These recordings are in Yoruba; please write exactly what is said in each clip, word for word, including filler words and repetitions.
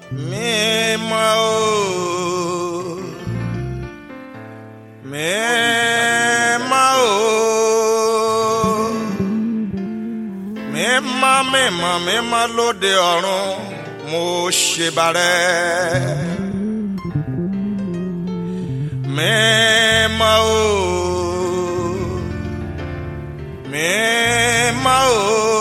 mímọ́ o mímọ́ o mímọ́ mímọ́ mímọ́ lóde ọ̀run mo ṣe bàrẹ̀. Mímọ́ o mímọ́ o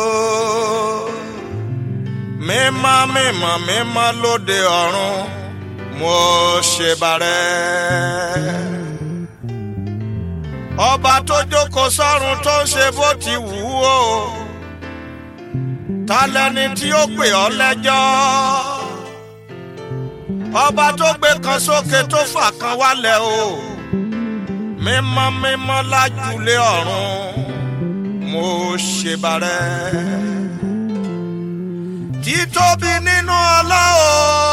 mímọ́ mímọ́ mímọ́ lóde ọ̀run mo ṣe bàrẹ̀. Ọba tó jókòó sọ́run tó ń ṣe bó ti wù ú o, ta lẹni tí ó pè ọ́ lẹ́jọ́? Ọba tó gbé kan sókè tó fà kan wálẹ̀ o, mímọ́ mímọ́ lájúlé ọ̀run mo ṣe bàrẹ̀. Títóbi nínú ọlá o,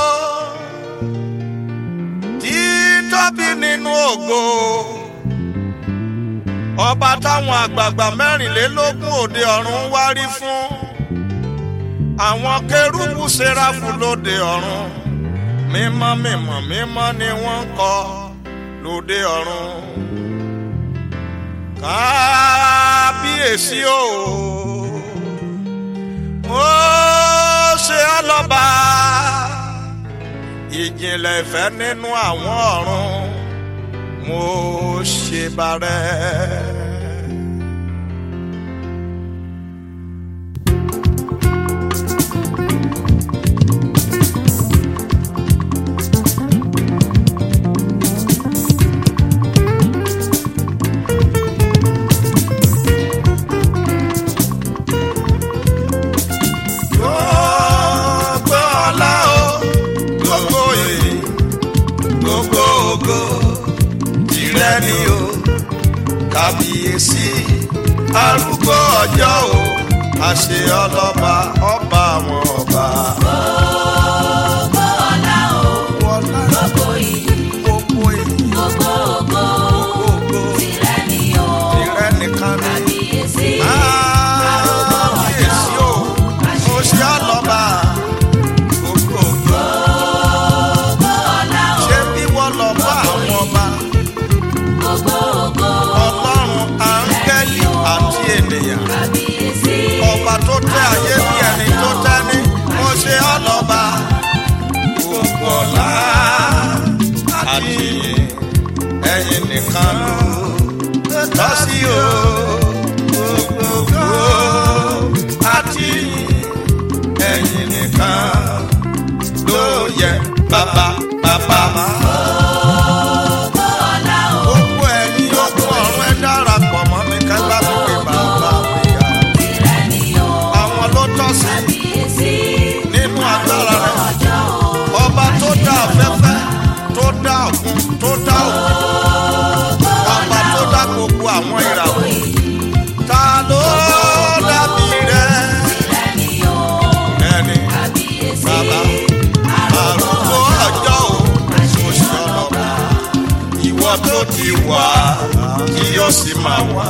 títóbi nínú ògo, ọba táwọn àgbààgbà mẹ́rìnlélógún òde ọ̀run wárí fún, àwọn kérúbù séráfù lóde ọ̀run, mímọ́ mímọ́ mímọ́ ni wọ́n ń kọ lóde ọ̀run. Kábíyèsí o, mo ṣe ọ́ lọ́ba, ìjìnlẹ̀ ìfẹ́ nínú àwọn ọ̀run mo ṣe bàrẹ̀. Ni o kábíyèsí arúgbó ọjọ́ o, àṣẹ ọlọ́ba ọba àwọn ọba. Gbogbo ọlá o, gbogbo iyì, gbogbo iyì, gbogbo ògo, tìrẹ ni o, tìrẹ nìkan ni. kábíyèsí arúgbó ọjọ́ o, àṣẹ ọlọ́ba gbogbo ògo. gbogbo ọlá o, ṣé bí wọ́n lọ bá àwọn ọba? Ọlọ́run áńgẹ́lì àti ènìyàn, ọba tó tẹ́ ayé bí ẹni tó tẹ́ ní, mo ṣe ọlọ́ba. Gbogbo ọlá àti ẹ̀yin nìkan ló tọ́ sí o. Gbogbo àti ẹ̀yin nìkan ló yẹ bàbá bàbá. Nínú agbára rẹ̀, ọba tó dá afẹ́fẹ́, tó dá òkun, tó dá òkun, ọba tó dá gbogbo àwọn ìràwọ̀, ta ló dàbí rẹ̀? Ẹni bàbá arúgbó ọjọ́ o, mo ṣe ọlọ́ba, ìwọ tó ti wà kí yóò sì máa wà.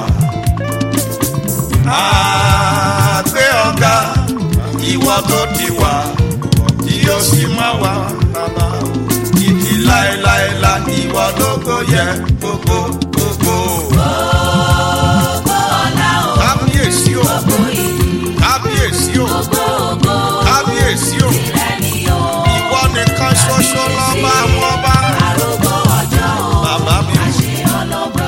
Àgbé ọ̀gá, ìwọ tó ti wà tí yóò sì máa wà bàbá o, títí láéláélá ìwọ lógo yẹ gbogbo gbogbo. Gbogbo ọlá o, Kábíyèsí o, gbogbo iyì, kábíyèsí o, gbogbo ògo, kábíyèsí o, tìrẹ ni o, ìwọ nìkan ṣoṣo lọ́ba àwọn ọba. arúgbó ọjọ́ o, Bàbá mi o. àṣẹ ọlọ́ba.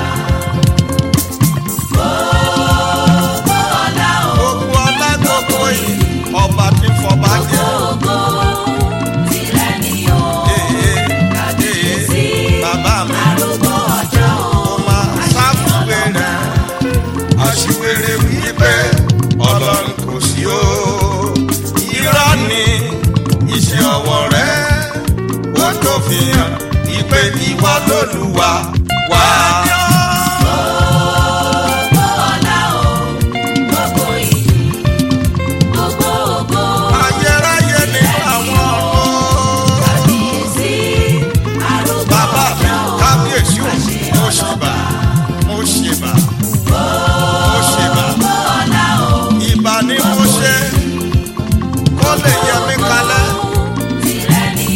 Gbogbo ọlá o, Gbogbo ọlá gbogbo yìí, ọba tí fọba jẹ. gbogbo tìrẹ ni o, kábíyèsí Bàbá mi, arúgbó ọjọ́ o, mo máa ṣàfiwé rẹ̀, àṣìwèrè wípé Ọlọ́run kò sí o. Irọ́ ni iṣẹ́ ọwọ́ rẹ̀, ó tó fi hàn ìpè ìwà lÓlúwa wá. gbogbo ọlá o, gbogbo iyì, gbogbo ògo, Ayérayé ni àwọn ọ̀run. kábíyèsí arúgbó Bàbá mi, ọjọ́ o, kábíyèsí o, àṣẹ mo ṣe bà, mo ṣe bà, mo ṣe bà. gbogbo ọlá o, Ìbà ni mo ṣe kó lè yẹ mí kalẹ̀. tìrẹ ni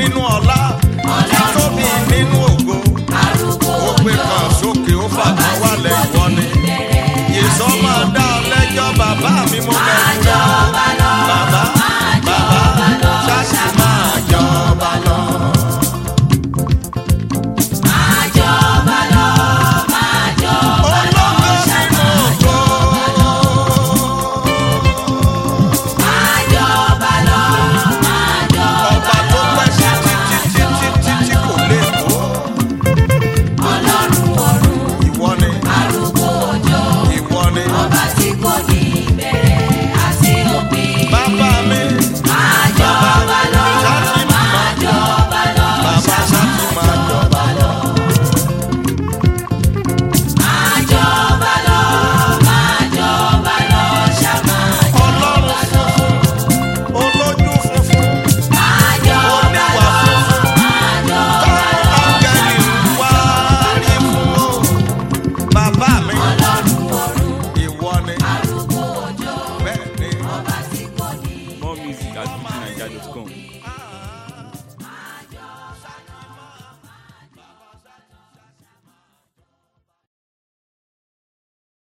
nínú